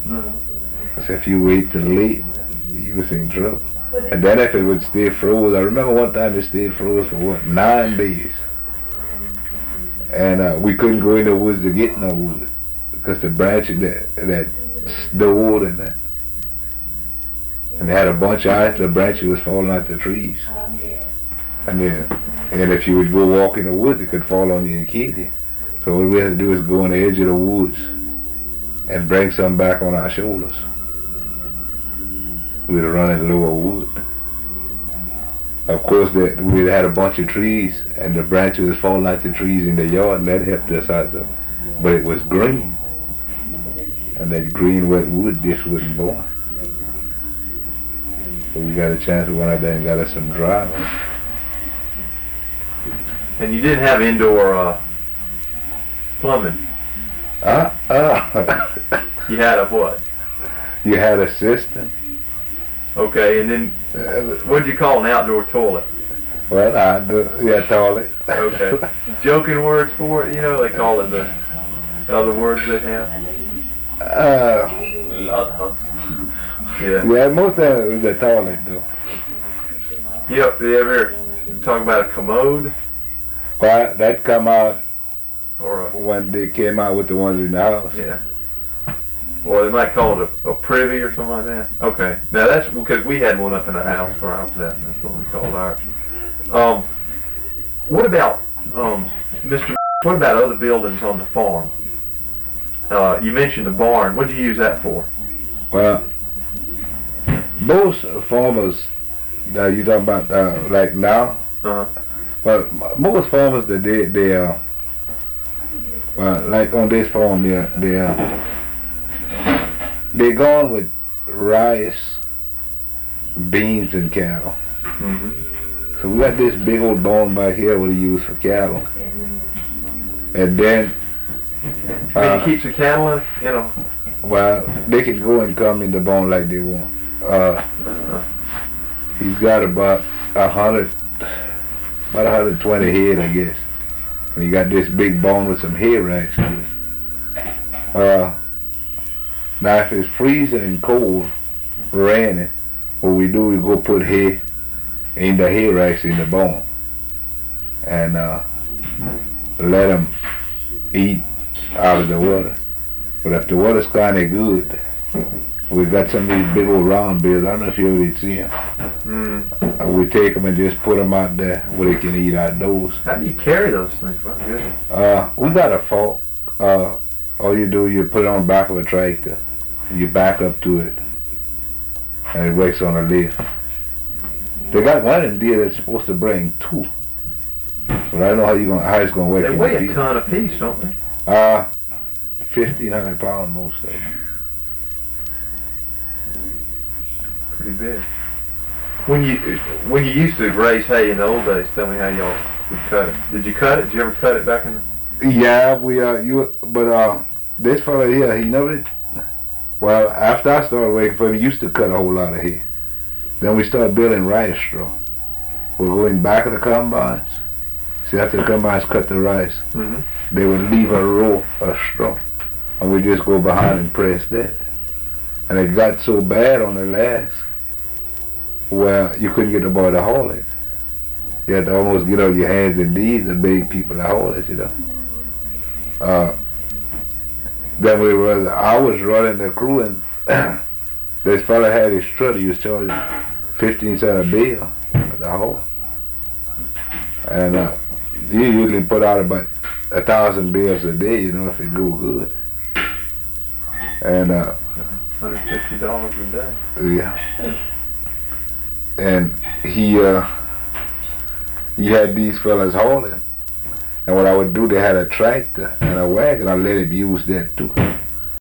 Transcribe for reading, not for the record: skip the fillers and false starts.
Because if you wait till late, you was in trouble. And then if it would stay froze, I remember one time it stayed froze for what, 9 days. And we couldn't go in the woods to get no wood because the branches that snowed and that. And they had a bunch of ice, the branches was falling out the trees. And if you would go walk in the woods, it could fall on you and kill you. So what we had to do is go on the edge of the woods and bring some back on our shoulders. We'd run in lower wood. Of course, we had a bunch of trees, and the branches was falling out the trees in the yard, and that helped us out. So, but it was green, and that green wet wood just wasn't born. So we got a chance to went out there and got us some dry ones. And you didn't have indoor plumbing. You had a what? You had a system. Okay, and then what do you call an outdoor toilet? Well, toilet. Okay. Joking words for it, they call it the other words they have. Yeah, most of it was the toilet though. You ever talk about a commode? Well, that come out or when they came out with the ones in the house. Yeah. Or they might call it a privy or something like that. Okay. Now that's because we had one up in the house where I was at, and that's what we called ours. What about, Mr. What about other buildings on the farm? You mentioned the barn. What do you use that for? Well, most farmers that you talking about like now, but most farmers that like on this farm here, they gone with rice, beans, and cattle. Mm-hmm. So we got this big old barn back here what we use for cattle, and then. He keeps the cattle, Well, they can go and come in the barn like they want. He's got about 120 head, I guess. And he got this big barn with some hay racks to it. Now, if it's freezing and cold, raining, what we do, we go put hay in the hay racks in the barn and let them eat out of the water. But if the water's kind of good, we got some of these big old round bears. I don't know if you ever see them. We take them and just put them out there where they can eat outdoors. How do you carry those things? We got a fork. All you do, you put it on the back of a tractor. And you back up to it. And it works on a lift. They got one of them deer that's supposed to bring 2. But I don't know how it's going to work. They weigh a ton apiece, don't they? 1,500 pounds most of them. Pretty big. When you used to raise hay in the old days, tell me how y'all would cut it. Did you cut it? Did you ever cut it back in the? Yeah, this fella here, he never did. Well, after I started working for him, he used to cut a whole lot of hay. Then we started building rice straw. We'll go in back of the combines. See, after the combines cut the rice, they would leave a row of straw, and we just go behind and press that. And it got so bad on the last, where you couldn't get nobody to haul it. You had to almost get on your hands and knees and beg people to haul it, Then I was running the crew, and this fella had his truck. He was charging 15 cents a bale for the haul. And he usually put out about 1,000 bales a day, if it go good. And $150 a day. Yeah. And he had these fellas hauling. And what I would do, they had a tractor and a wagon. I let him use that too.